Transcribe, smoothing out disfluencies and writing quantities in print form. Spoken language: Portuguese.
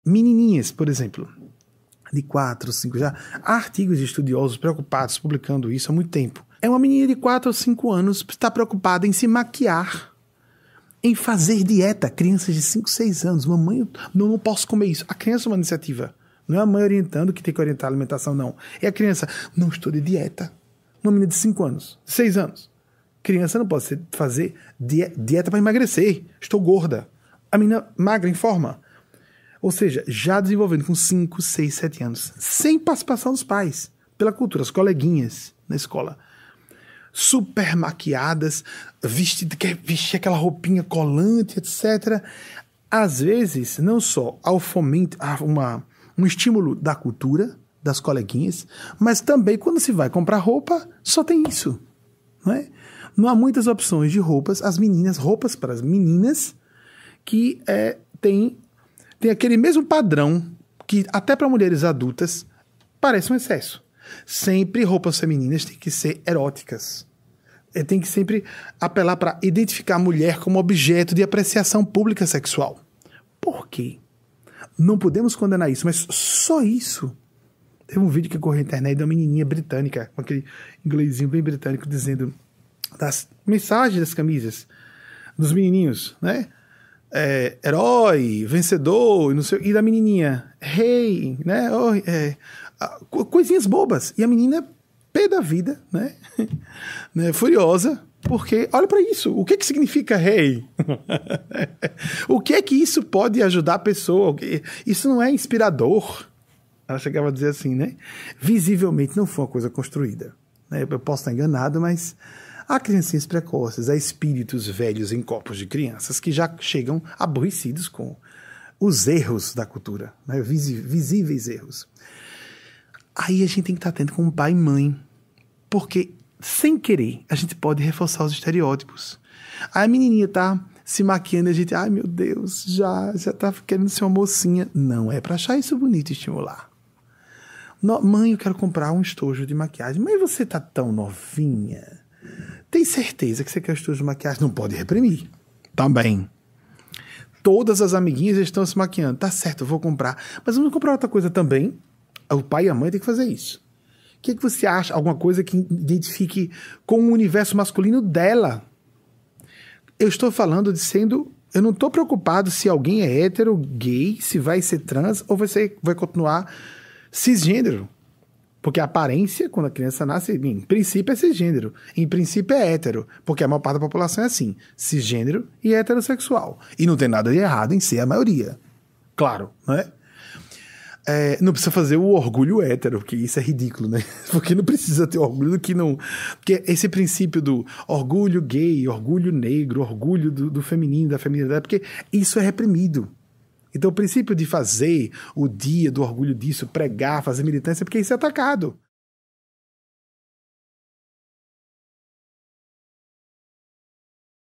Menininhas, por exemplo, de 4, 5 já. Há artigos de estudiosos preocupados publicando isso há muito tempo. É uma menina de 4 ou 5 anos que está preocupada em se maquiar, em fazer dieta. Crianças de 5, 6 anos. Mamãe, eu não posso comer isso. A criança é uma iniciativa. Não é a mãe orientando que tem que orientar a alimentação, não. É a criança, não estou de dieta. Uma menina de 5 anos, 6 anos. Criança não pode fazer dieta para emagrecer. Estou gorda. A menina magra, em forma. Ou seja, já desenvolvendo com 5, 6, 7 anos. Sem participação dos pais. Pela cultura, as coleguinhas na escola. Super maquiadas, quer vestir aquela roupinha colante, etc. Às vezes, não só ao fomento, um estímulo da cultura, das coleguinhas, mas também quando se vai comprar roupa, só tem isso. Não é? Não há muitas opções de roupas para as meninas, que tem aquele mesmo padrão que até para mulheres adultas parece um excesso. Sempre roupas femininas têm que ser eróticas. Tem que sempre apelar para identificar a mulher como objeto de apreciação pública sexual. Por quê? Não podemos condenar isso, mas só isso. Teve um vídeo que correu na internet de uma menininha britânica, com aquele inglesinho bem britânico, dizendo das mensagens das camisas dos menininhos, né? Herói, vencedor, e, não sei, e da menininha, rei, né? Coisinhas bobas. E a menina, pé da vida, né? Furiosa, porque olha para isso. O que significa rei? O que é que isso pode ajudar a pessoa? Isso não é inspirador. Ela chegava a dizer assim, né? Visivelmente não foi uma coisa construída. Né? Eu posso estar enganado, mas há criancinhas precoces, há espíritos velhos em corpos de crianças que já chegam aborrecidos com os erros da cultura, né? Visíveis erros. Aí a gente tem que estar atento com o pai e mãe, porque sem querer a gente pode reforçar os estereótipos. Aí a menininha tá se maquiando e a gente, ai meu Deus, já tá querendo ser uma mocinha. Não é para achar isso bonito e estimular. Mãe, eu quero comprar um estojo de maquiagem. Mas você tá tão novinha. Tem certeza que você quer um estojo de maquiagem? Não pode reprimir. Também. Todas as amiguinhas estão se maquiando. Tá certo, eu vou comprar. Mas vamos comprar outra coisa também. O pai e a mãe têm que fazer isso. O que você acha? Alguma coisa que identifique com o universo masculino dela. Eu estou falando de sendo... Eu não estou preocupado se alguém é hétero, gay, se vai ser trans ou vai continuar cisgênero. Porque a aparência, quando a criança nasce, em princípio é cisgênero. Em princípio é hétero. Porque a maior parte da população é assim. Cisgênero e heterossexual. E não tem nada de errado em ser a maioria. Claro, não é? Não precisa fazer o orgulho hétero, porque isso é ridículo, né? Porque não precisa ter orgulho do que não... Porque esse princípio do orgulho gay, orgulho negro, orgulho do feminino, da feminilidade, porque isso é reprimido. Então o princípio de fazer o dia do orgulho disso, pregar, fazer militância, porque isso é atacado.